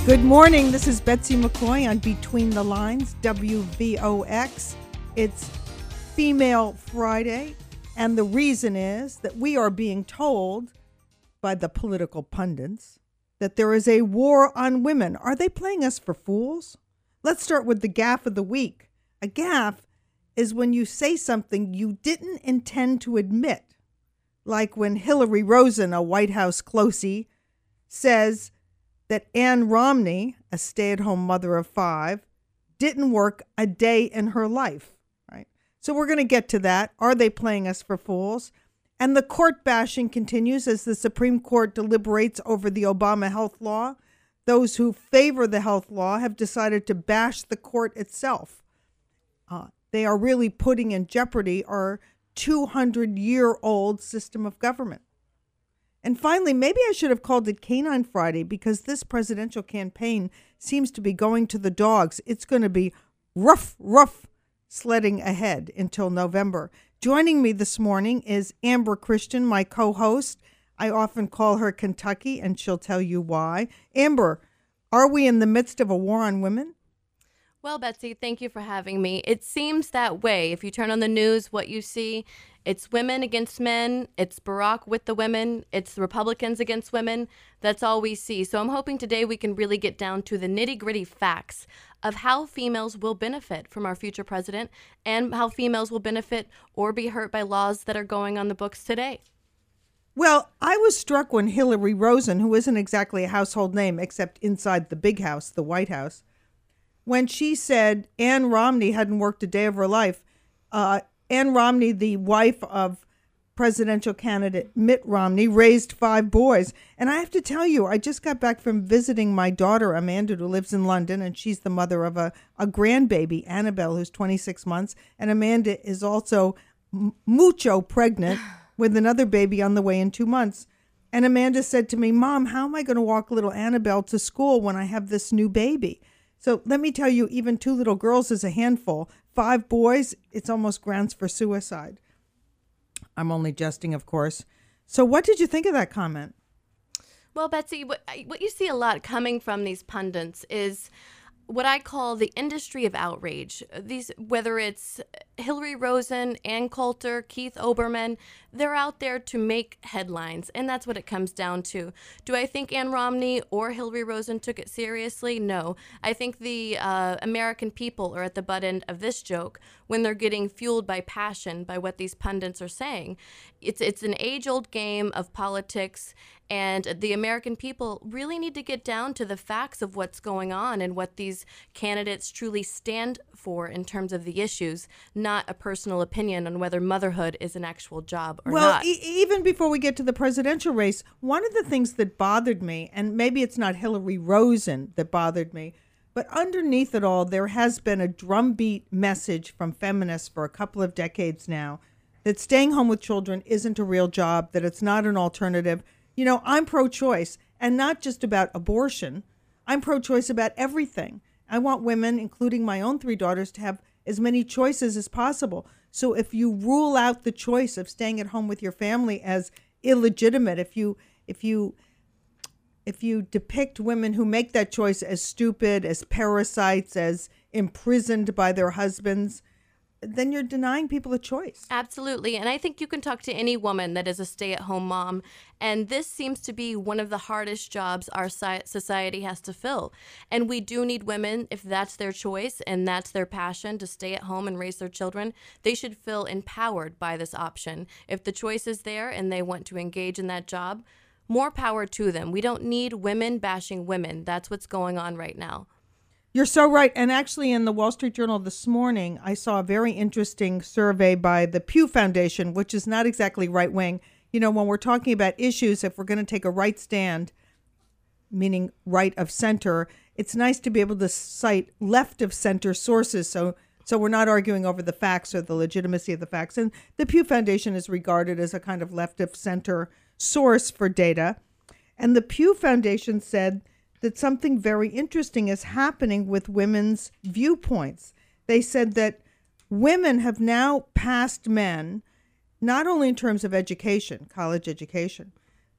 Good morning. This is Betsy McCoy on Between the Lines, WVOX. It's Female Friday, and the reason is that we are being told by the political pundits that there is a war on women. Are they playing us for fools? Let's start with the gaffe of the week. A gaffe is when you say something you didn't intend to admit, like when Hillary Rosen, a White House closey, says that Ann Romney, a stay-at-home mother of 5, didn't work a day in her life, right? So we're going to get to that. Are they playing us for fools? And the court bashing continues as the Supreme Court deliberates over the Obama health law. Those who favor the health law have decided to bash the court itself. They are really putting in jeopardy our 200-year-old system of government. And finally, maybe I should have called it Canine Friday because this presidential campaign seems to be going to the dogs. It's going to be rough sledding ahead until November. Joining me this morning is Amber Christian, my co-host. I often call her Kentucky, and she'll tell you why. Amber, are we in the midst of a war on women? Well, Betsy, thank you for having me. It seems that way. If you turn on the news, what you see, it's women against men, it's Barack with the women, it's the Republicans against women. That's all we see. So I'm hoping today we can really get down to the nitty-gritty facts of how females will benefit from our future president and how females will benefit or be hurt by laws that are going on the books today. Well, I was struck when Hillary Rosen, who isn't exactly a household name except inside the big house, the White House, when she said Ann Romney hadn't worked a day of her life. Ann Romney, the wife of presidential candidate Mitt Romney, raised 5 boys. And I have to tell you, I just got back from visiting my daughter, Amanda, who lives in London, and she's the mother of a grandbaby, Annabelle, who's 26 months. And Amanda is also mucho pregnant with another baby on the way in 2 months. And Amanda said to me, Mom, how am I going to walk little Annabelle to school when I have this new baby? So let me tell you, even 2 little girls is a handful. 5 boys, it's almost grounds for suicide. I'm only jesting, of course. So what did you think of that comment? Well, Betsy, what you see a lot coming from these pundits is what I call the industry of outrage. These, whether it's Hillary Rosen, Ann Coulter, Keith Olbermann, they're out there to make headlines, and that's what it comes down to. Do I think Ann Romney or Hillary Rosen took it seriously? No. I think the American people are at the butt end of this joke when they're getting fueled by passion by what these pundits are saying. It's an age-old game of politics, and the American people really need to get down to the facts of what's going on and what these candidates truly stand for in terms of the issues, not a personal opinion on whether motherhood is an actual job or not. Well, even before we get to the presidential race, one of the things that bothered me, and maybe it's not Hillary Rosen that bothered me, but underneath it all, there has been a drumbeat message from feminists for a couple of decades now that staying home with children isn't a real job, that it's not an alternative. You know, I'm pro-choice, and not just about abortion. I'm pro-choice about everything. I want women, including my own 3 daughters, to have as many choices as possible. So if you rule out the choice of staying at home with your family as illegitimate, if you depict women who make that choice as stupid, as parasites, as imprisoned by their husbands, then you're denying people a choice. Absolutely. And I think you can talk to any woman that is a stay-at-home mom. And this seems to be one of the hardest jobs our society has to fill. And we do need women, if that's their choice and that's their passion, to stay at home and raise their children. They should feel empowered by this option. If the choice is there and they want to engage in that job, more power to them. We don't need women bashing women. That's what's going on right now. You're so right. And actually in the Wall Street Journal this morning, I saw a very interesting survey by the Pew Foundation, which is not exactly right-wing. You know, when we're talking about issues, if we're going to take a right stand, meaning right of center, it's nice to be able to cite left of center sources. So we're not arguing over the facts or the legitimacy of the facts. And the Pew Foundation is regarded as a kind of left of center source for data. And the Pew Foundation said that something very interesting is happening with women's viewpoints. They said that women have now passed men, not only in terms of education, college education, but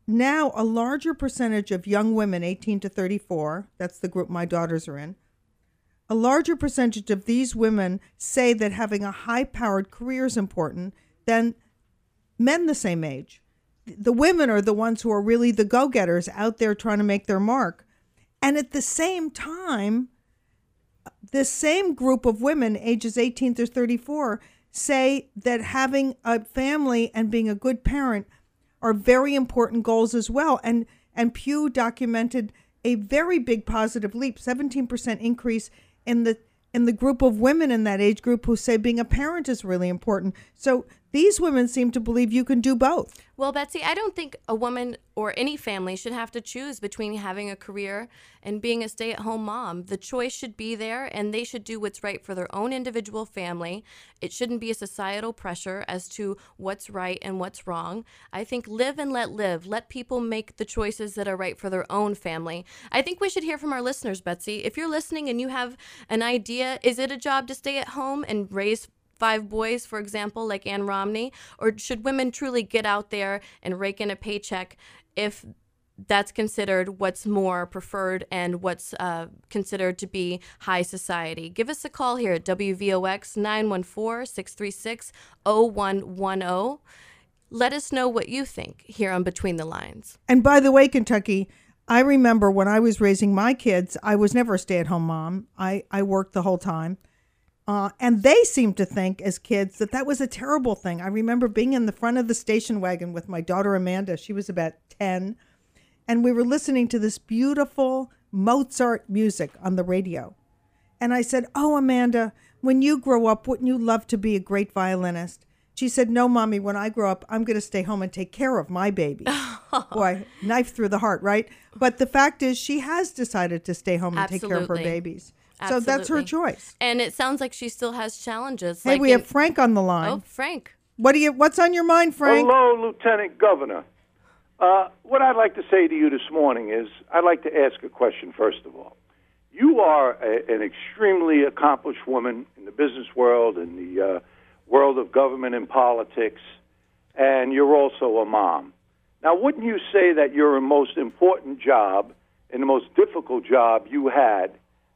now a larger percentage of young women 18 to 34, that's the group my daughters are in, a larger percentage of these women say that having a high-powered career is important than men the same age. The women are the ones who are really the go-getters out there trying to make their mark. And at the same time, this same group of women, ages 18 to 34, say that having a family and being a good parent are very important goals as well. And Pew documented a very big positive leap, 17% increase in the group of women in that age group who say being a parent is really important. So these women seem to believe you can do both. Well, Betsy, I don't think a woman or any family should have to choose between having a career and being a stay-at-home mom. The choice should be there, and they should do what's right for their own individual family. It shouldn't be a societal pressure as to what's right and what's wrong. I think live and let live. Let people make the choices that are right for their own family. I think we should hear from our listeners, Betsy. If you're listening and you have an idea, is it a job to stay at home and raise 5 boys, for example, like Ann Romney? Or should women truly get out there and rake in a paycheck if that's considered what's more preferred and what's considered to be high society? Give us a call here at WVOX 914-636-0110. Let us know what you think here on Between the Lines. And by the way, Kentucky, I remember when I was raising my kids, I was never a stay-at-home mom. I worked the whole time. And they seemed to think as kids that was a terrible thing. I remember being in the front of the station wagon with my daughter Amanda. She was about 10. And we were listening to this beautiful Mozart music on the radio. And I said, "Oh, Amanda, when you grow up, wouldn't you love to be a great violinist?" She said, "No, Mommy, when I grow up, I'm going to stay home and take care of my baby." Boy, knife through the heart, right? But the fact is she has decided to stay home and take care of her babies. Absolutely. So that's her choice. And it sounds like she still has challenges. Hey, we have Frank on the line. Oh, Frank. What's on your mind, Frank? Hello, Lieutenant Governor. What I'd like to say to you this morning is I'd like to ask a question, first of all. You are an extremely accomplished woman in the business world, in the world of government and politics, and you're also a mom. Now, wouldn't you say that your most important job and the most difficult job you had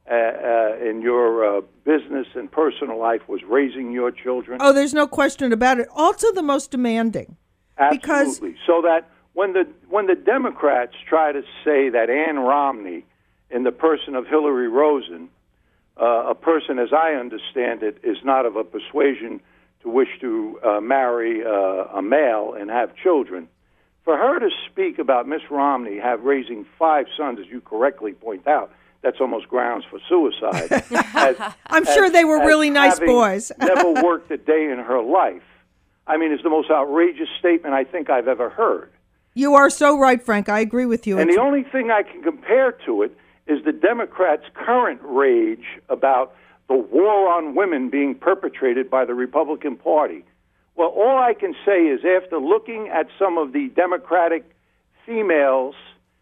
in your business and personal life was raising your children? Oh, there's no question about it. Also the most demanding. Absolutely. So that when the Democrats try to say that Ann Romney, in the person of Hillary Rosen, a person, as I understand it, is not of a persuasion to wish to marry a male and have children, for her to speak about Miss Romney raising 5 sons, as you correctly point out, that's almost grounds for suicide. I'm sure they were really nice boys. Never worked a day in her life. I mean, it's the most outrageous statement I think I've ever heard. You are so right, Frank. I agree with you. And the only thing I can compare to it is the Democrats' current rage about the war on women being perpetrated by the Republican Party. Well, all I can say is after looking at some of the Democratic females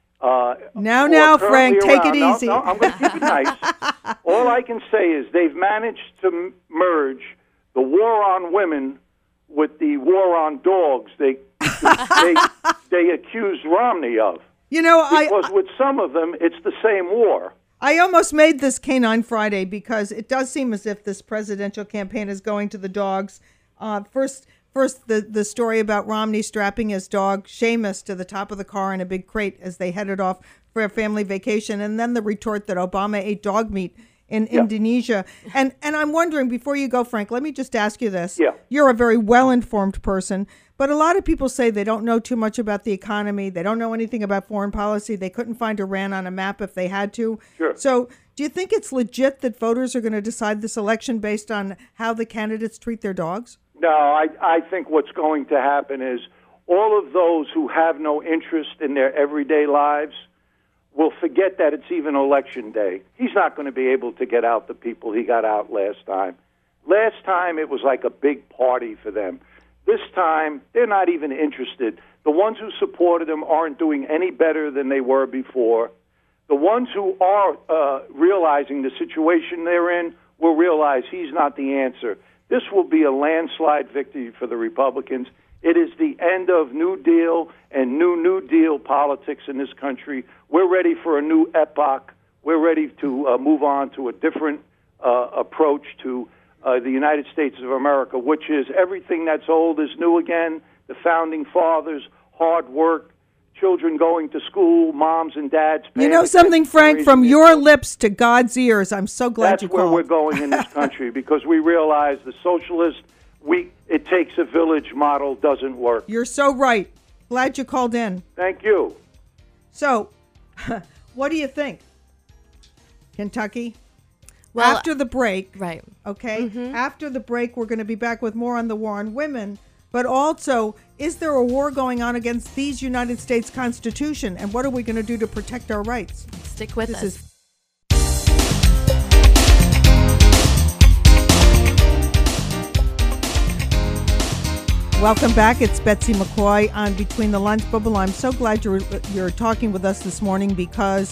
now, Frank, take it easy. No, I'm going to keep it nice. All I can say is they've managed to merge the war on women with the war on dogs they accused Romney of. You know, because with some of them, it's the same war. I almost made this Canine Friday because it does seem as if this presidential campaign is going to the dogs. First, the story about Romney strapping his dog, Seamus, to the top of the car in a big crate as they headed off for a family vacation. And then the retort that Obama ate dog meat in Indonesia. And I'm wondering, before you go, Frank, let me just ask you this. Yeah. You're a very well-informed person, but a lot of people say they don't know too much about the economy. They don't know anything about foreign policy. They couldn't find Iran on a map if they had to. Sure. So do you think it's legit that voters are going to decide this election based on how the candidates treat their dogs? No, I think what's going to happen is all of those who have no interest in their everyday lives will forget that it's even election day. He's not going to be able to get out the people he got out last time. Last time it was like a big party for them. This time they're not even interested. The ones who supported him aren't doing any better than they were before. The ones who are realizing the situation they're in will realize he's not the answer. This will be a landslide victory for the Republicans. It is the end of New Deal and New Deal politics in this country. We're ready for a new epoch. We're ready to move on to a different approach to the United States of America, which is everything that's old is new again. The founding fathers, hard work, children going to school, moms and dads. You know something, Frank, from your lips to God's ears. I'm so glad you called. That's where we're going in this country because we realize the socialist, it takes a village model doesn't work. You're so right. Glad you called in. Thank you. So, what do you think? Kentucky? Well, after the break, right. Okay? After the break, we're going to be back with more on the war on women. But also, is there a war going on against these United States Constitution? And what are we going to do to protect our rights? Stick with us. Welcome back. It's Betsy McCoy on Between the Lines. Bubble, I'm so glad you're talking with us this morning because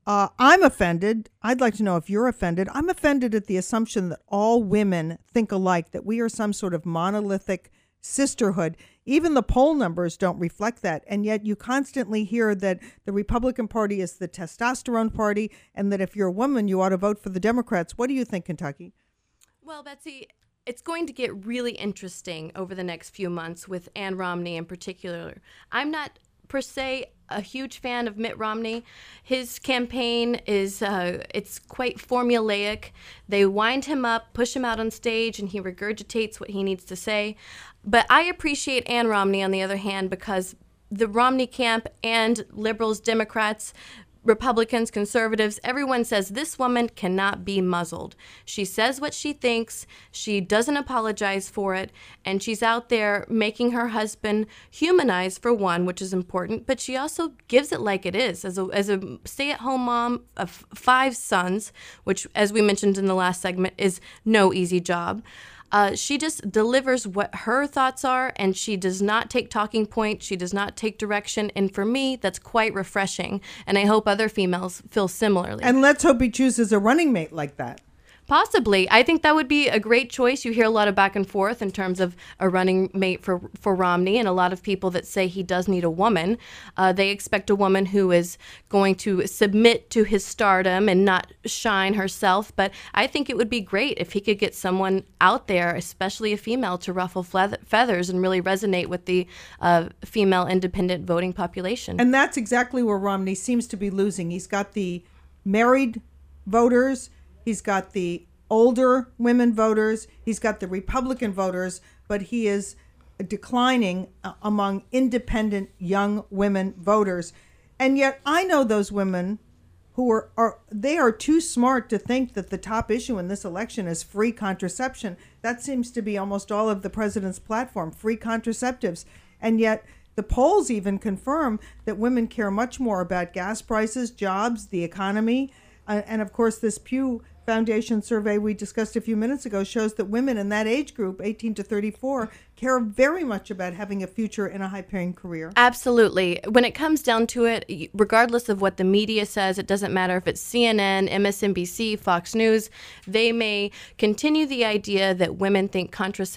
I'm offended. I'd like to know if you're offended. I'm offended at the assumption that all women think alike, that we are some sort of monolithic sisterhood. Even the poll numbers don't reflect that. And yet you constantly hear that the Republican Party is the testosterone party and that if you're a woman, you ought to vote for the Democrats. What do you think, Kentucky? Well, Betsy, it's going to get really interesting over the next few months with Ann Romney in particular. I'm not per se a huge fan of Mitt Romney. His campaign is it's quite formulaic. They wind him up, push him out on stage, and he regurgitates what he needs to say. But I appreciate Ann Romney, on the other hand, because the Romney camp and liberals, Democrats, Republicans, conservatives, everyone says this woman cannot be muzzled. She says what she thinks. She doesn't apologize for it. And she's out there making her husband humanized, for one, which is important. But she also gives it like it is. As a stay-at-home mom of 5 sons, which, as we mentioned in the last segment, is no easy job. She just delivers what her thoughts are, and she does not take talking points. She does not take direction. And for me, that's quite refreshing. And I hope other females feel similarly. And let's hope he chooses a running mate like that. Possibly. I think that would be a great choice. You hear a lot of back and forth in terms of a running mate for Romney, and a lot of people that say he does need a woman. They expect a woman who is going to submit to his stardom and not shine herself. But I think it would be great if he could get someone out there, especially a female, to ruffle feathers and really resonate with the female independent voting population. And that's exactly where Romney seems to be losing. He's got the married voters. He's got the older women voters. He's got the Republican voters, but he is declining among independent young women voters. And yet I know those women who are too smart to think that the top issue in this election is free contraception. That seems to be almost all of the president's platform, free contraceptives. And yet the polls even confirm that women care much more about gas prices, jobs, the economy. And of course, this Pew Foundation survey we discussed a few minutes ago shows that women in that age group, 18 to 34, care very much about having a future in a high-paying career. Absolutely. When it comes down to it, regardless of what the media says, it doesn't matter if it's CNN, MSNBC, Fox News, they may continue the idea that women think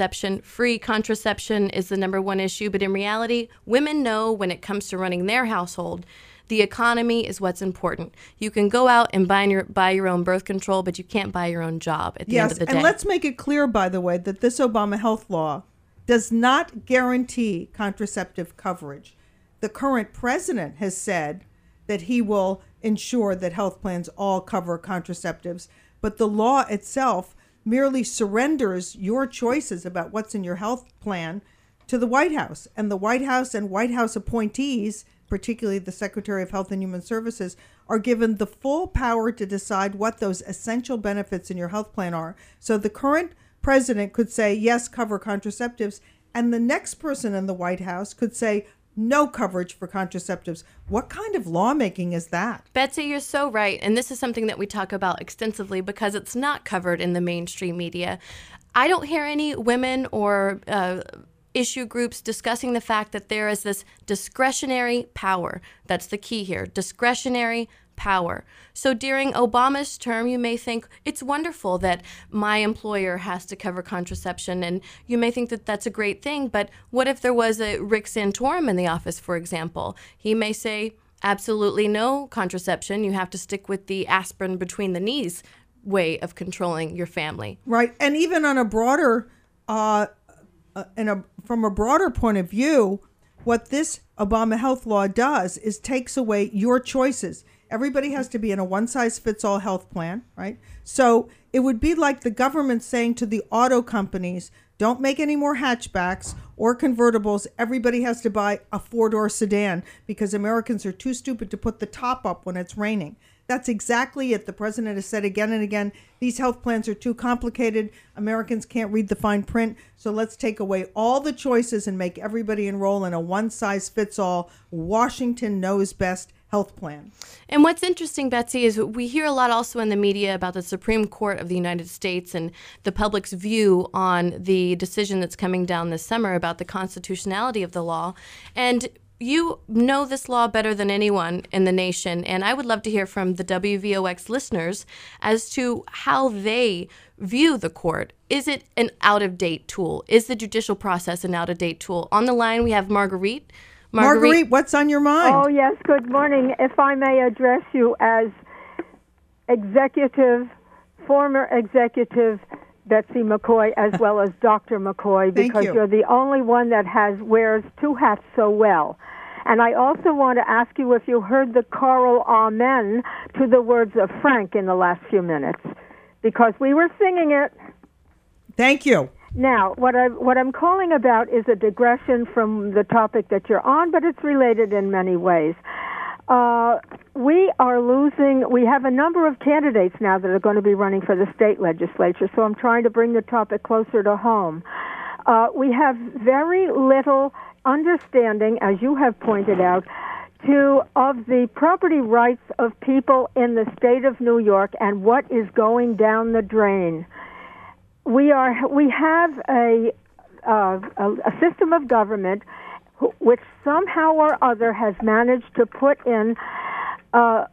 free contraception is the number one issue. But in reality, women know when it comes to running their household, the economy is what's important. You can go out and buy your own birth control, but you can't buy your own job at the end of the day. And let's make it clear, by the way, that this Obama health law does not guarantee contraceptive coverage. The current president has said that he will ensure that health plans all cover contraceptives, but the law itself merely surrenders your choices about what's in your health plan to the White House. And the White House and White House appointees, particularly the Secretary of Health and Human Services, are given the full power to decide what those essential benefits in your health plan are. So the current president could say, yes, cover contraceptives, and the next person in the White House could say, no coverage for contraceptives. What kind of lawmaking is that? Betsy, you're so right. And this is something that we talk about extensively because it's not covered in the mainstream media. I don't hear any women or issue groups discussing the fact that there is this discretionary power. That's the key here. Discretionary power. So during Obama's term, you may think it's wonderful that my employer has to cover contraception, and you may think that that's a great thing. But what if there was a Rick Santorum in the office, for example? He may say, absolutely no contraception. You have to stick with the aspirin between the knees way of controlling your family. Right. And even on a broader, from a broader point of view, what this Obama health law does is takes away your choices. Everybody has to be in a one-size-fits-all health plan, right? So it would be like the government saying to the auto companies, don't make any more hatchbacks or convertibles. Everybody has to buy a four-door sedan because Americans are too stupid to put the top up when it's raining. That's exactly it. The president has said again and again, these health plans are too complicated. Americans can't read the fine print. So let's take away all the choices and make everybody enroll in a one-size-fits-all, Washington knows best health plan. And what's interesting, Betsy, is we hear a lot also in the media about the Supreme Court of the United States and the public's view on the decision that's coming down this summer about the constitutionality of the law. And you know this law better than anyone in the nation, and I would love to hear from the WVOX listeners as to how they view the court. Is it an out-of-date tool? Is the judicial process an out-of-date tool? On the line, we have Marguerite. Marguerite, what's on your mind? Oh, yes, good morning. If I may address you as former executive Betsy McCoy, as well as Dr. McCoy, because you're the only one that wears two hats so well. And I also want to ask you if you heard the choral amen to the words of Frank in the last few minutes, because we were singing it. Thank you. Now, what I'm calling about is a digression from the topic that you're on, but it's related in many ways. We have a number of candidates now that are going to be running for the state legislature, so I'm trying to bring the topic closer to home. We have very little understanding, as you have pointed out, of the property rights of people in the state of New York and what is going down the drain. We have a system of government which somehow or other has managed to put in a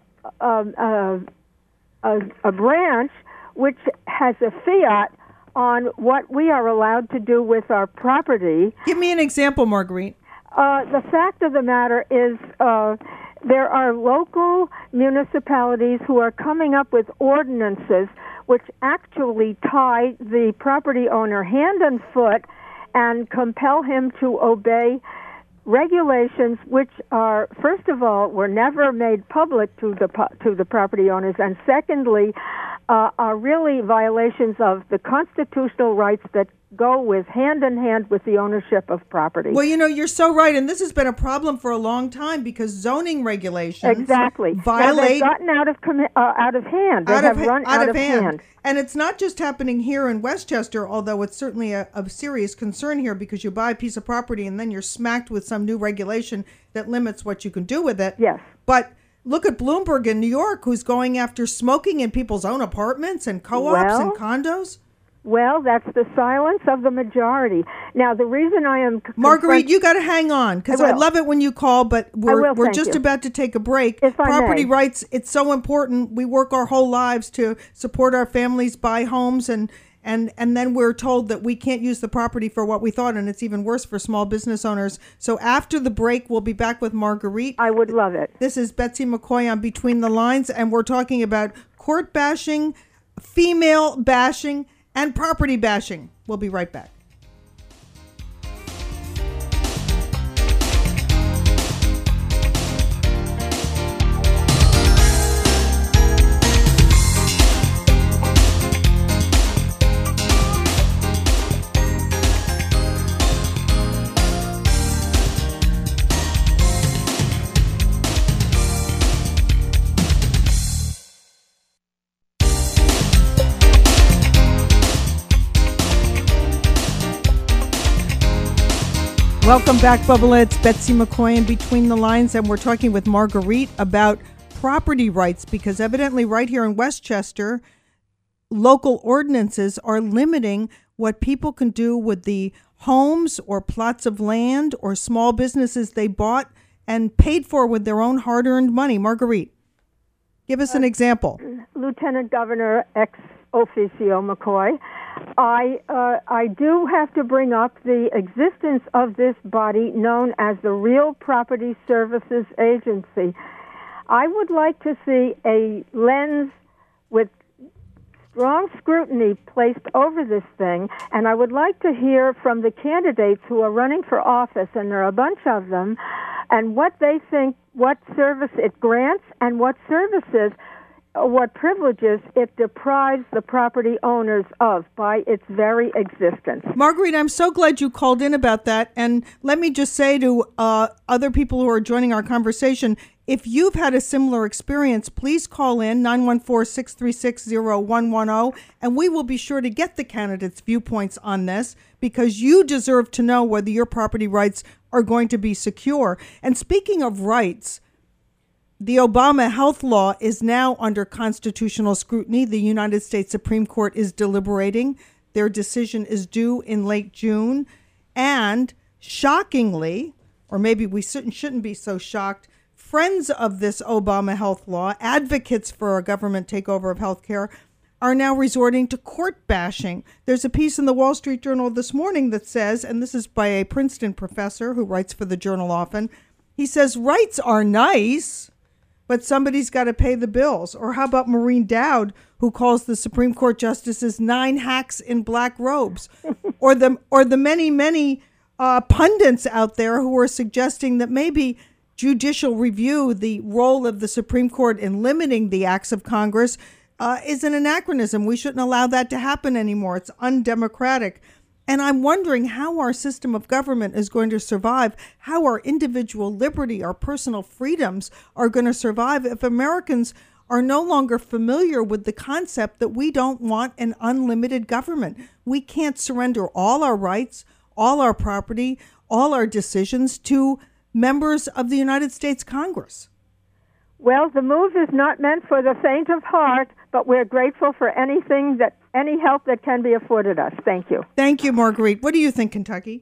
branch which has a fiat on what we are allowed to do with our property. Give me an example, Marguerite. The fact of the matter is there are local municipalities who are coming up with ordinances which actually tie the property owner hand and foot and compel him to obey regulations which are, first of all, were never made public to the property owners, and secondly, are really violations of the constitutional rights that go with hand in hand with the ownership of property. Well, you're so right, and this has been a problem for a long time because zoning regulations exactly violate. Now they've gotten out of hand. They have run out of hand. And it's not just happening here in Westchester, although it's certainly a serious concern here because you buy a piece of property and then you're smacked with some new regulation that limits what you can do with it. Yes. But look at Bloomberg in New York, who's going after smoking in people's own apartments and co-ops and condos. Well, that's the silence of the majority. Now, the reason I am... Marguerite, you got to hang on, because I love it when you call, but we're just about to take a break. Property rights, it's so important. We work our whole lives to support our families, buy homes, and then we're told that we can't use the property for what we thought, and it's even worse for small business owners. So after the break, we'll be back with Marguerite. I would love it. This is Betsy McCoy on Between the Lines, and we're talking about court bashing, female bashing, and property bashing. We'll be right back. Welcome back, Bubba. It's Betsy McCoy in Between the Lines, and we're talking with Marguerite about property rights because evidently right here in Westchester, local ordinances are limiting what people can do with the homes or plots of land or small businesses they bought and paid for with their own hard-earned money. Marguerite. Give us an example. Lieutenant Governor ex officio McCoy, I do have to bring up the existence of this body known as the Real Property Services Agency. I would like to see a lens with strong scrutiny placed over this thing, and I would like to hear from the candidates who are running for office, and there are a bunch of them, and what they think, what service it grants, and what services, what privileges it deprives the property owners of by its very existence. Marguerite, I'm so glad you called in about that. And let me just say to other people who are joining our conversation, if you've had a similar experience, please call in 914-636-0110, and we will be sure to get the candidates' viewpoints on this, because you deserve to know whether your property rights are going to be secure. And speaking of rights, the Obama health law is now under constitutional scrutiny. The United States Supreme Court is deliberating. Their decision is due in late June. And shockingly, or maybe we shouldn't be so shocked, friends of this Obama health law, advocates for a government takeover of healthcare, are now resorting to court bashing. There's a piece in the Wall Street Journal this morning that says, and this is by a Princeton professor who writes for the Journal often, he says, rights are nice, but somebody's got to pay the bills. Or how about Maureen Dowd, who calls the Supreme Court justices 9 hacks in black robes? or the many pundits out there who are suggesting that maybe judicial review, the role of the Supreme Court in limiting the acts of Congress, is an anachronism. We shouldn't allow that to happen anymore. It's undemocratic. And I'm wondering how our system of government is going to survive, how our individual liberty, our personal freedoms are going to survive if Americans are no longer familiar with the concept that we don't want an unlimited government. We can't surrender all our rights, all our property, all our decisions to members of the United States Congress. Well, the move is not meant for the faint of heart, but we're grateful for any help that can be afforded us. Thank you. Thank you, Marguerite. What do you think, Kentucky?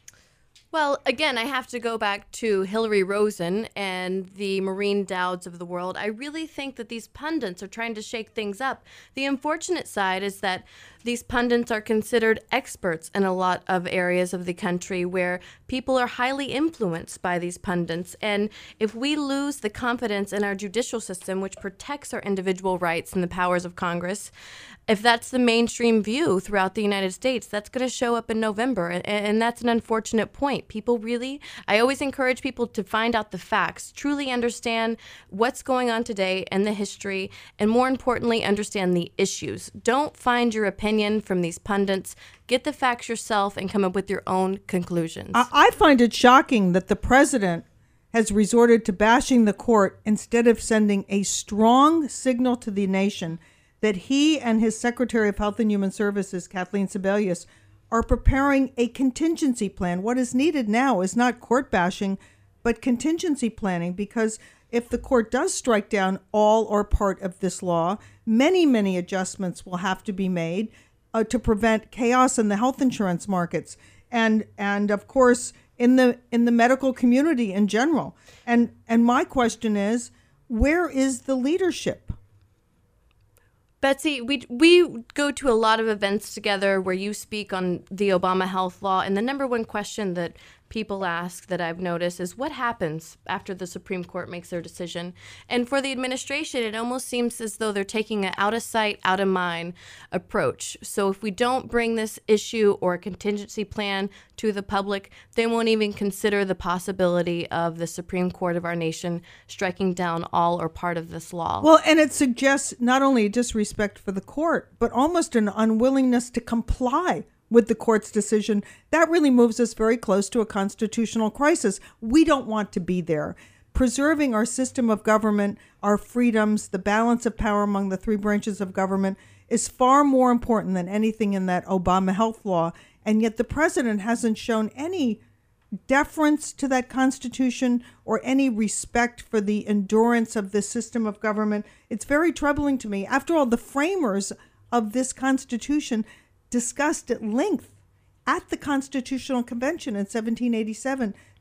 Well, again, I have to go back to Hillary Rosen and the Maureen Dowds of the world. I really think that these pundits are trying to shake things up. The unfortunate side is that these pundits are considered experts in a lot of areas of the country where people are highly influenced by these pundits. And if we lose the confidence in our judicial system, which protects our individual rights and the powers of Congress, if that's the mainstream view throughout the United States, that's going to show up in November. And that's an unfortunate point. I always encourage people to find out the facts, truly understand what's going on today and the history, and more importantly, understand the issues. Don't find your opinion from these pundits. Get the facts yourself and come up with your own conclusions. I find it shocking that the president has resorted to bashing the court instead of sending a strong signal to the nation that he and his Secretary of Health and Human Services, Kathleen Sebelius, are preparing a contingency plan. What is needed now is not court bashing, but contingency planning, because if the court does strike down all or part of this law, many adjustments will have to be made to prevent chaos in the health insurance markets and of course in the medical community in general. And my question is, where is the leadership? Betsy, we go to a lot of events together where you speak on the Obama health law, and the number one question that people ask that I've noticed is what happens after the Supreme Court makes their decision. And for the administration, it almost seems as though they're taking an out of sight, out of mind approach. So if we don't bring this issue or a contingency plan to the public, they won't even consider the possibility of the Supreme Court of our nation striking down all or part of this law. Well, and it suggests not only a disrespect for the court, but almost an unwillingness to comply with the court's decision. That really moves us very close to a constitutional crisis. We don't want to be there. Preserving our system of government, our freedoms, the balance of power among the 3 branches of government is far more important than anything in that Obama health law. And yet the president hasn't shown any deference to that Constitution or any respect for the endurance of the system of government. It's very troubling to me. After all, the framers of this Constitution discussed at length at the Constitutional Convention in 1787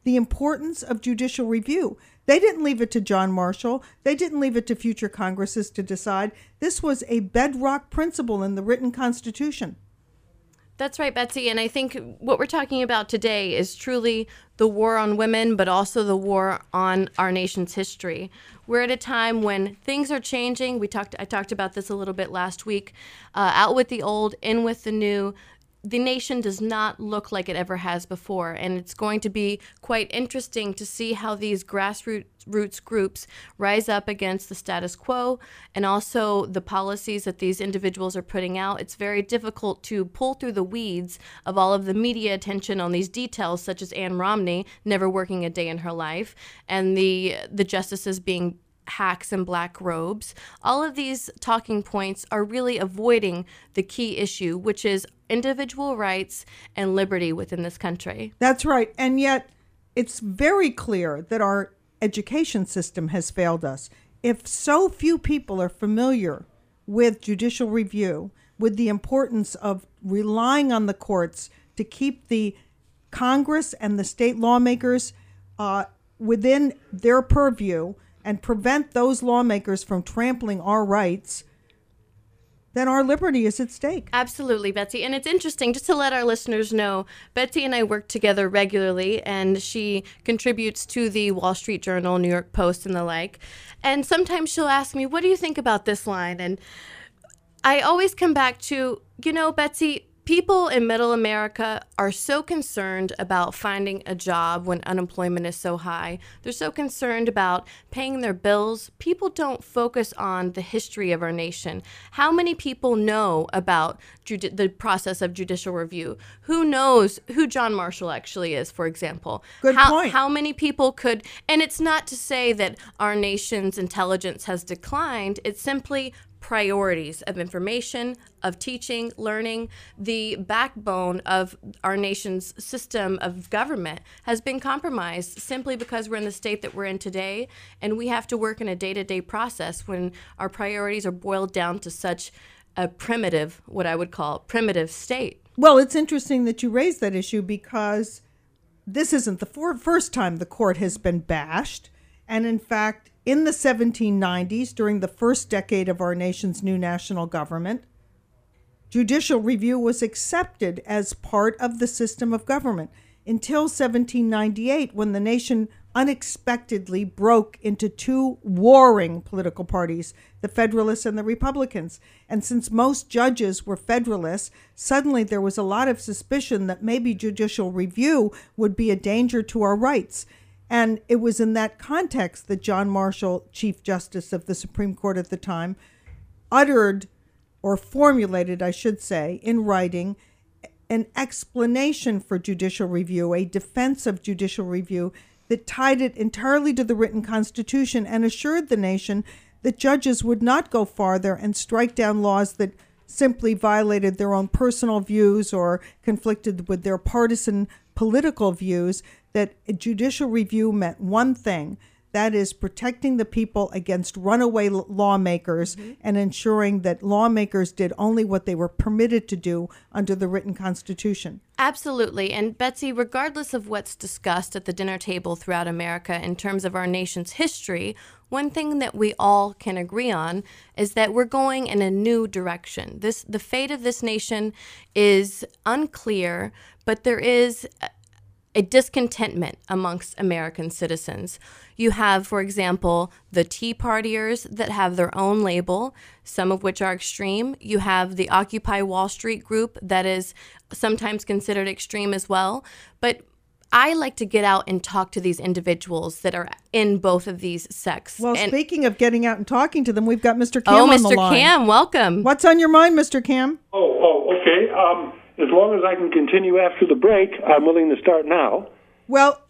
the importance of judicial review. They didn't leave it to John Marshall. They didn't leave it to future Congresses to decide. This was a bedrock principle in the written Constitution. That's right, Betsy. And I think what we're talking about today is truly the war on women, but also the war on our nation's history. We're at a time when things are changing. I talked about this a little bit last week. Out with the old, in with the new. The nation does not look like it ever has before, and it's going to be quite interesting to see how these grassroots groups rise up against the status quo and also the policies that these individuals are putting out. It's very difficult to pull through the weeds of all of the media attention on these details, such as Ann Romney never working a day in her life, and the justices being hacks in black robes. All of these talking points are really avoiding the key issue, which is individual rights and liberty within this country. That's right. And yet it's very clear that our education system has failed us. If so few people are familiar with judicial review, with the importance of relying on the courts to keep the Congress and the state lawmakers within their purview and prevent those lawmakers from trampling our rights, then our liberty is at stake. Absolutely, Betsy. And it's interesting, just to let our listeners know, Betsy and I work together regularly, and she contributes to the Wall Street Journal, New York Post, and the like. And sometimes she'll ask me, what do you think about this line? And I always come back to, Betsy, people in middle America are so concerned about finding a job when unemployment is so high. They're so concerned about paying their bills. People don't focus on the history of our nation. How many people know about the process of judicial review? Who knows who John Marshall actually is, for example? Good point. How many people could, and it's not to say that our nation's intelligence has declined, it's simply priorities of information, of teaching, learning. The backbone of our nation's system of government has been compromised simply because we're in the state that we're in today, and we have to work in a day-to-day process when our priorities are boiled down to such a primitive, what I would call primitive state. Well, it's interesting that you raised that issue because this isn't the first time the court has been bashed. And in fact, in the 1790s, during the first decade of our nation's new national government, judicial review was accepted as part of the system of government until 1798, when the nation unexpectedly broke into two warring political parties, the Federalists and the Republicans. And since most judges were Federalists, suddenly there was a lot of suspicion that maybe judicial review would be a danger to our rights. And it was in that context that John Marshall, Chief Justice of the Supreme Court at the time, uttered, or formulated, I should say, in writing, an explanation for judicial review, a defense of judicial review that tied it entirely to the written Constitution and assured the nation that judges would not go farther and strike down laws that simply violated their own personal views or conflicted with their partisan political views, that judicial review meant one thing, that is protecting the people against runaway lawmakers and ensuring that lawmakers did only what they were permitted to do under the written Constitution. Absolutely. And Betsy, regardless of what's discussed at the dinner table throughout America in terms of our nation's history, one thing that we all can agree on is that we're going in a new direction. The fate of this nation is unclear, but there is a discontentment amongst American citizens. You have, for example, the Tea Partiers that have their own label, some of which are extreme. You have the Occupy Wall Street group that is sometimes considered extreme as well. But I like to get out and talk to these individuals that are in both of these sects. Well, speaking of getting out and talking to them, we've got Mr. Cam on the line. Oh, Mr. Cam, welcome. What's on your mind, Mr. Cam? Okay. As long as I can continue after the break, I'm willing to start now. Well,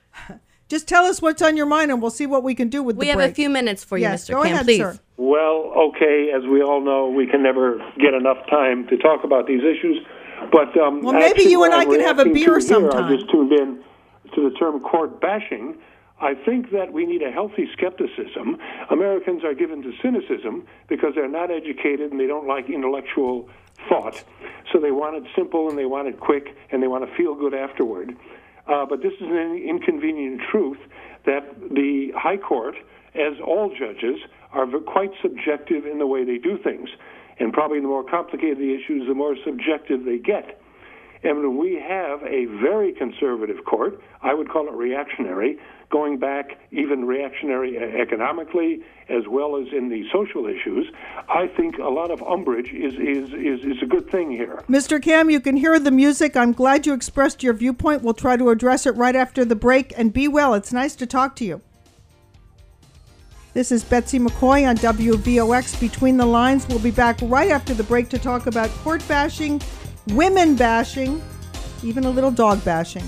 just tell us what's on your mind, and we'll see what we can do with the break. We have a few minutes for you, yes, Mr. go Cam, ahead, please. Sir. Well, okay, as we all know, we can never get enough time to talk about these issues. But well, maybe you and I can have a beer sometime. I just tuned in to the term court bashing. I think that we need a healthy skepticism. Americans are given to cynicism because they're not educated and they don't like intellectual thought. So they want it simple and they want it quick and they want to feel good afterward. But this is an inconvenient truth that the High Court, as all judges, are quite subjective in the way they do things. And probably the more complicated the issues, the more subjective they get. And when we have a very conservative court, I would call it reactionary, going back even reactionary economically as well as in the social issues, I think a lot of umbrage is a good thing here. Mr. Cam, you can hear the music. I'm glad you expressed your viewpoint. We'll try to address it right after the break. And be well. It's nice to talk to you. This is Betsy McCoy on WVOX Between the Lines. We'll be back right after the break to talk about court bashing, women bashing, even a little dog bashing.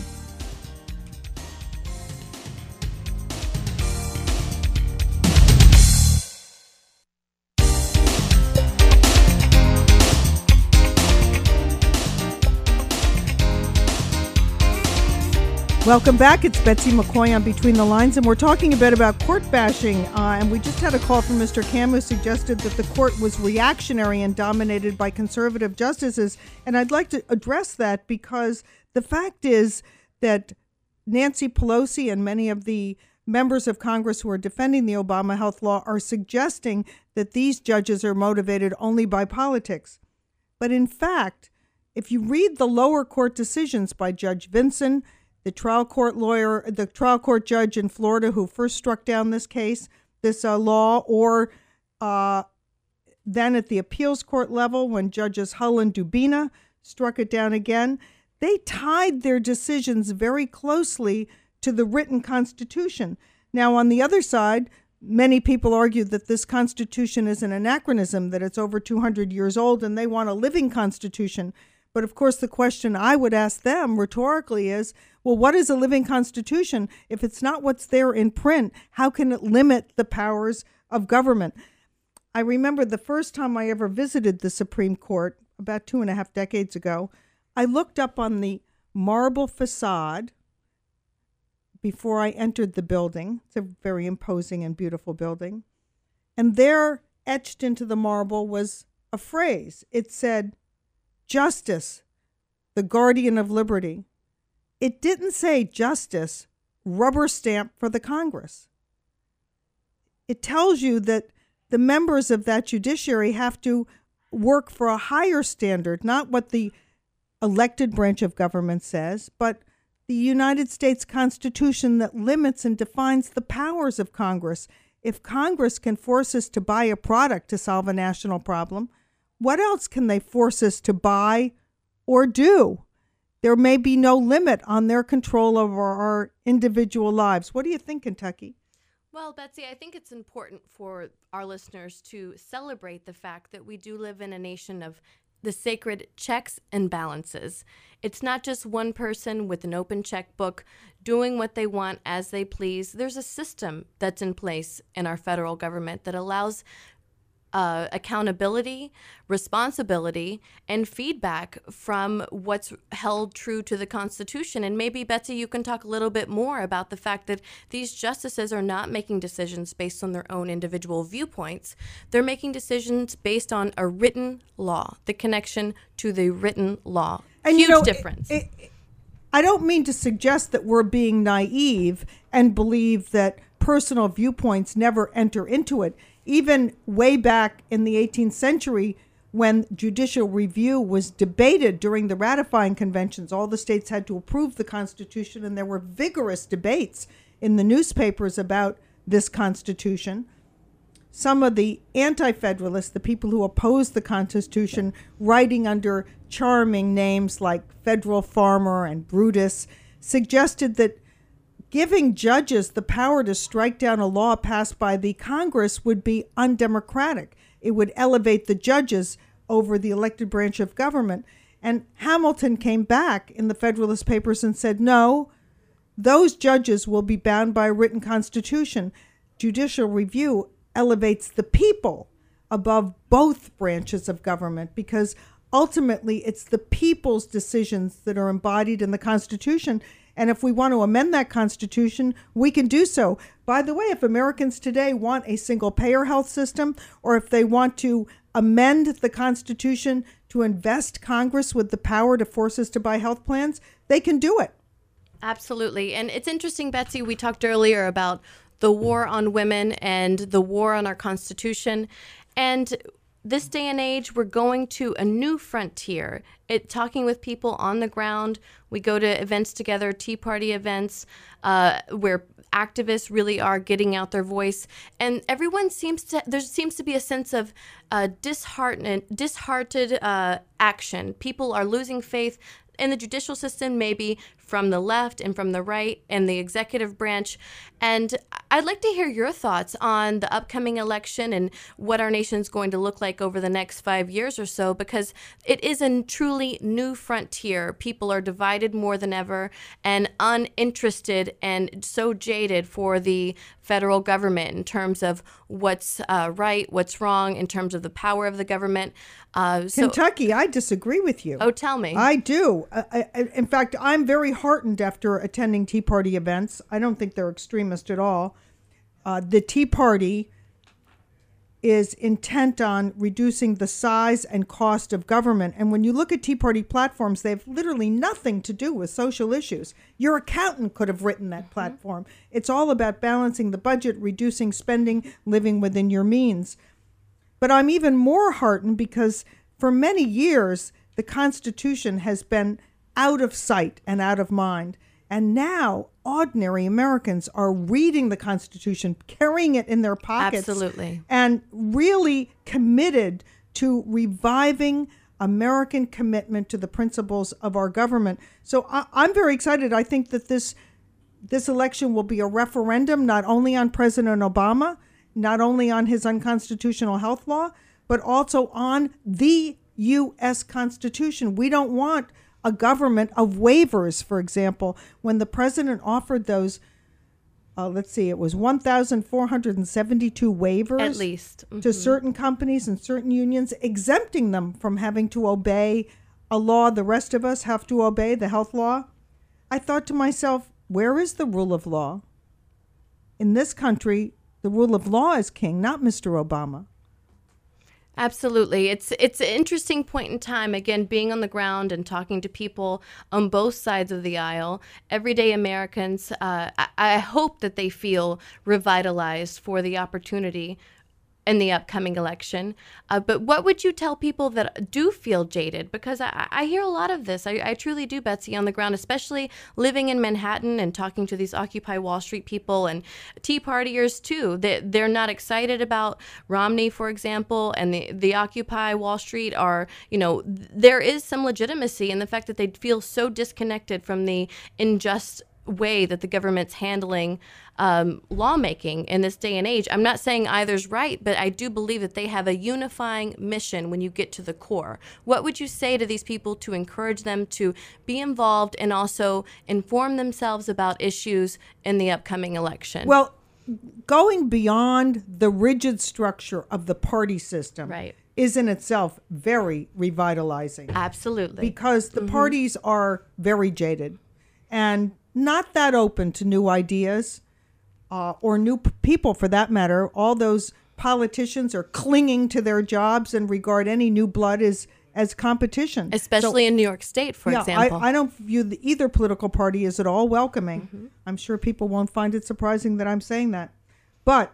Welcome back. It's Betsy McCoy on Between the Lines, and we're talking a bit about court bashing. And we just had a call from Mr. Cam, who suggested that the court was reactionary and dominated by conservative justices. And I'd like to address that because the fact is that Nancy Pelosi and many of the members of Congress who are defending the Obama health law are suggesting that these judges are motivated only by politics. But in fact, if you read the lower court decisions by Judge Vinson, the trial court judge in Florida who first struck down this law, or then at the appeals court level when Judges Hull and Dubina struck it down again, they tied their decisions very closely to the written Constitution. Now, on the other side, many people argue that this Constitution is an anachronism, that it's over 200 years old, and they want a living Constitution. But of course, the question I would ask them rhetorically is, well, what is a living Constitution? If it's not what's there in print, how can it limit the powers of government? I remember the first time I ever visited the Supreme Court, about 2.5 decades ago, I looked up on the marble facade before I entered the building. It's a very imposing and beautiful building. And there, etched into the marble, was a phrase. It said, "Justice, the guardian of liberty." It didn't say justice, rubber stamp for the Congress. It tells you that the members of that judiciary have to work for a higher standard, not what the elected branch of government says, but the United States Constitution that limits and defines the powers of Congress. If Congress can force us to buy a product to solve a national problem, what else can they force us to buy or do? There may be no limit on their control over our individual lives. What do you think, Kentucky? Well, Betsy, I think it's important for our listeners to celebrate the fact that we do live in a nation of the sacred checks and balances. It's not just one person with an open checkbook doing what they want as they please. There's a system that's in place in our federal government that allows accountability, responsibility, and feedback from what's held true to the Constitution. And maybe, Betsy, you can talk a little bit more about the fact that these justices are not making decisions based on their own individual viewpoints. They're making decisions based on a written law, the connection to the written law. And huge difference. I don't mean to suggest that we're being naive and believe that personal viewpoints never enter into it. Even way back in the 18th century, when judicial review was debated during the ratifying conventions, all the states had to approve the Constitution, and there were vigorous debates in the newspapers about this Constitution. Some of the anti-federalists, the people who opposed the Constitution, writing under charming names like Federal Farmer and Brutus, suggested that giving judges the power to strike down a law passed by the Congress would be undemocratic. It would elevate the judges over the elected branch of government. And Hamilton came back in the Federalist Papers and said, no, those judges will be bound by a written Constitution. Judicial review elevates the people above both branches of government, because ultimately it's the people's decisions that are embodied in the Constitution. And if we want to amend that Constitution, we can do so. By the way, if Americans today want a single-payer health system, or if they want to amend the Constitution to invest Congress with the power to force us to buy health plans, they can do it. Absolutely. And it's interesting, Betsy, we talked earlier about the war on women and the war on our Constitution. And this day and age, we're going to a new frontier. Talking with people on the ground. We go to events together, Tea Party events, where activists really are getting out their voice. And there seems to be a sense of disheartened action. People are losing faith in the judicial system, maybe from the left and from the right and the executive branch. And I'd like to hear your thoughts on the upcoming election and what our nation's going to look like over the next 5 years or so, because it is a truly new frontier. People are divided more than ever and uninterested and so jaded for the federal government in terms of what's right, what's wrong, in terms of the power of the government. Kentucky, I disagree with you. Oh, tell me. I do. In fact, I'm very heartened after attending Tea Party events. I don't think they're extremist at all. The Tea Party is intent on reducing the size and cost of government. And when you look at Tea Party platforms, they have literally nothing to do with social issues. Your accountant could have written that platform. It's all about balancing the budget, reducing spending, living within your means. But I'm even more heartened because for many years, the Constitution has been out of sight and out of mind. And now ordinary Americans are reading the Constitution, carrying it in their pockets. Absolutely. And really committed to reviving American commitment to the principles of our government. So I'm very excited. I think that this election will be a referendum not only on President Obama, not only on his unconstitutional health law, but also on the U.S. Constitution. We don't want a government of waivers, for example. When the president offered those, it was 1,472 waivers. At least. To certain companies and certain unions, exempting them from having to obey a law the rest of us have to obey, the health law. I thought to myself, where is the rule of law? In this country, the rule of law is king, not Mr. Obama. Absolutely. It's an interesting point in time, again, being on the ground and talking to people on both sides of the aisle. Everyday Americans, I hope that they feel revitalized for the opportunity in the upcoming election. But what would you tell people that do feel jaded? Because I hear a lot of this. I truly do, Betsy, on the ground, especially living in Manhattan and talking to these Occupy Wall Street people and Tea Partiers, too. They're not excited about Romney, for example, and the Occupy Wall Street are, there is some legitimacy in the fact that they feel so disconnected from the unjust way that the government's handling lawmaking in this day and age. I'm not saying either's right, but I do believe that they have a unifying mission when you get to the core. What would you say to these people to encourage them to be involved and also inform themselves about issues in the upcoming election? Well, going beyond the rigid structure of the party system is in itself very revitalizing. Absolutely. Because the parties are very jaded and not that open to new ideas or new people, for that matter. All those politicians are clinging to their jobs and regard any new blood as competition. Especially in New York State, for example. I don't view either political party as at all welcoming. I'm sure people won't find it surprising that I'm saying that. But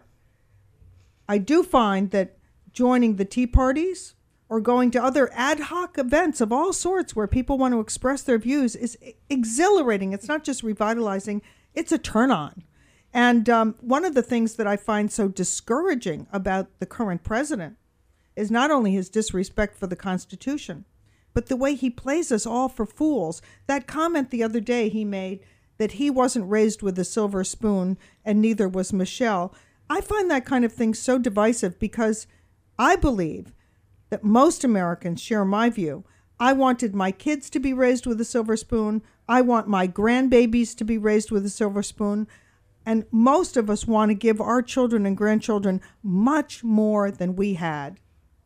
I do find that joining the Tea Parties or going to other ad hoc events of all sorts where people want to express their views is exhilarating. It's not just revitalizing, it's a turn on. And one of the things that I find so discouraging about the current president is not only his disrespect for the Constitution, but the way he plays us all for fools. That comment the other day he made that he wasn't raised with a silver spoon and neither was Michelle. I find that kind of thing so divisive because I believe that most Americans share my view. I wanted my kids to be raised with a silver spoon. I want my grandbabies to be raised with a silver spoon. And most of us want to give our children and grandchildren much more than we had.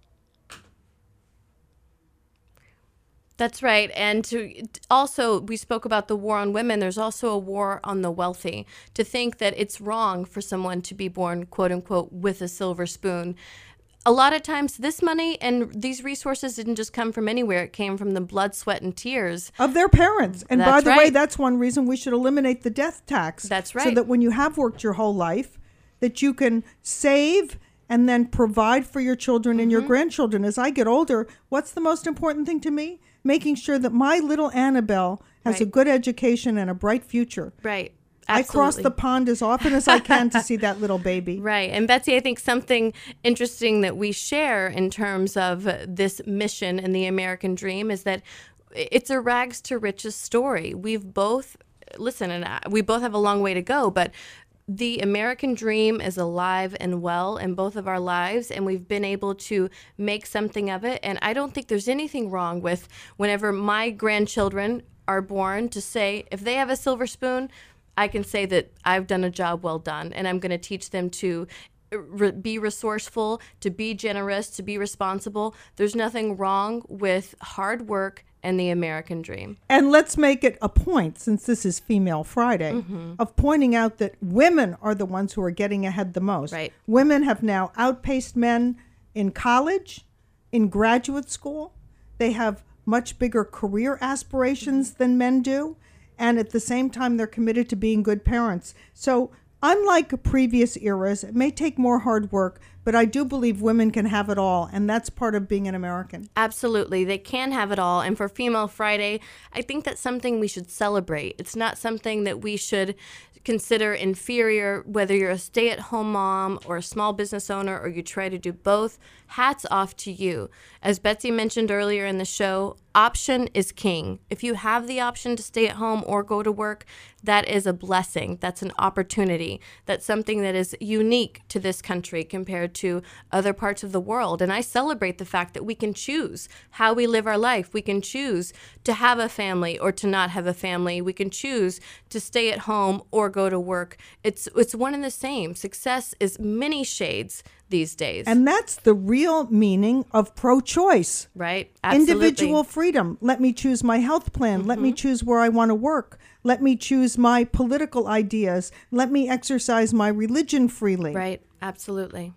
That's right. And also, we spoke about the war on women. There's also a war on the wealthy. To think that it's wrong for someone to be born, quote unquote, with a silver spoon. a lot of times this money and these resources didn't just come from anywhere. It came from the blood, sweat, and tears of their parents. And by That's the way, right. that's one reason we should eliminate the death tax. That's So right. that when you have worked your whole life, that you can save and then provide for your children and your grandchildren. As I get older, what's the most important thing to me? Making sure that my little Annabelle has a Right. good education and a bright future. Right. I cross Absolutely. the pond as often as I can to see that little baby. Right. And Betsy, I think something interesting that we share in terms of this mission in the American dream is that it's a rags to riches story. We've both, listen, and we both have a long way to go, but the American dream is alive and well in both of our lives, and we've been able to make something of it. And I don't think there's anything wrong with whenever my grandchildren are born to say, if they have a silver spoon, I can say that I've done a job well done, and I'm going to teach them to be resourceful, to be generous, to be responsible. There's nothing wrong with hard work and the American dream. And let's make it a point, since this is Female Friday, of pointing out that women are the ones who are getting ahead the most. Right. Women have now outpaced men in college, in graduate school. They have much bigger career aspirations than men do. And at the same time, they're committed to being good parents. So unlike previous eras, it may take more hard work, but I do believe women can have it all. And that's part of being an American. Absolutely. They can have it all. And for Female Friday, I think that's something we should celebrate. It's not something that we should consider inferior, whether you're a stay-at-home mom or a small business owner or you try to do both. Hats off to you. As Betsy mentioned earlier in the show, option is king. If you have the option to stay at home or go to work, that is a blessing. That's an opportunity. That's something that is unique to this country compared to other parts of the world. And I celebrate the fact that we can choose how we live our life. We can choose to have a family or to not have a family. We can choose to stay at home or go to work. It's one and the same. Success is many shades these days. And that's the real meaning of pro-choice. Right? Absolutely. Individual freedom. Let me choose my health plan. Let me choose where I want to work. Let me choose my political ideas. Let me exercise my religion freely. Right. Absolutely.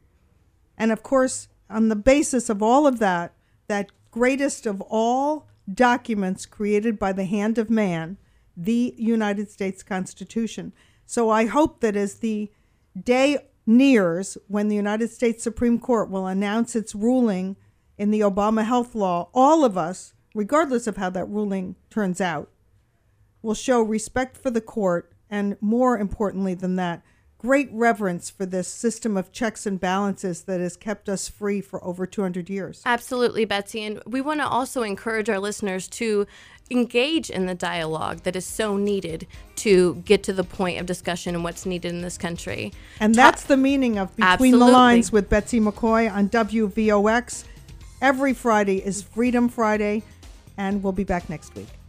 And of course, on the basis of all of that, that greatest of all documents created by the hand of man, the United States Constitution. So I hope that as the day nears when the United States Supreme Court will announce its ruling in the Obama health law, all of us, regardless of how that ruling turns out, will show respect for the court and, more importantly than that, great reverence for this system of checks and balances that has kept us free for over 200 years. Absolutely, Betsy. And we want to also encourage our listeners to engage in the dialogue that is so needed to get to the point of discussion and what's needed in this country. And that's the meaning of Between Absolutely. the Lines with Betsy McCoy on WVOX. Every Friday is Freedom Friday, and we'll be back next week.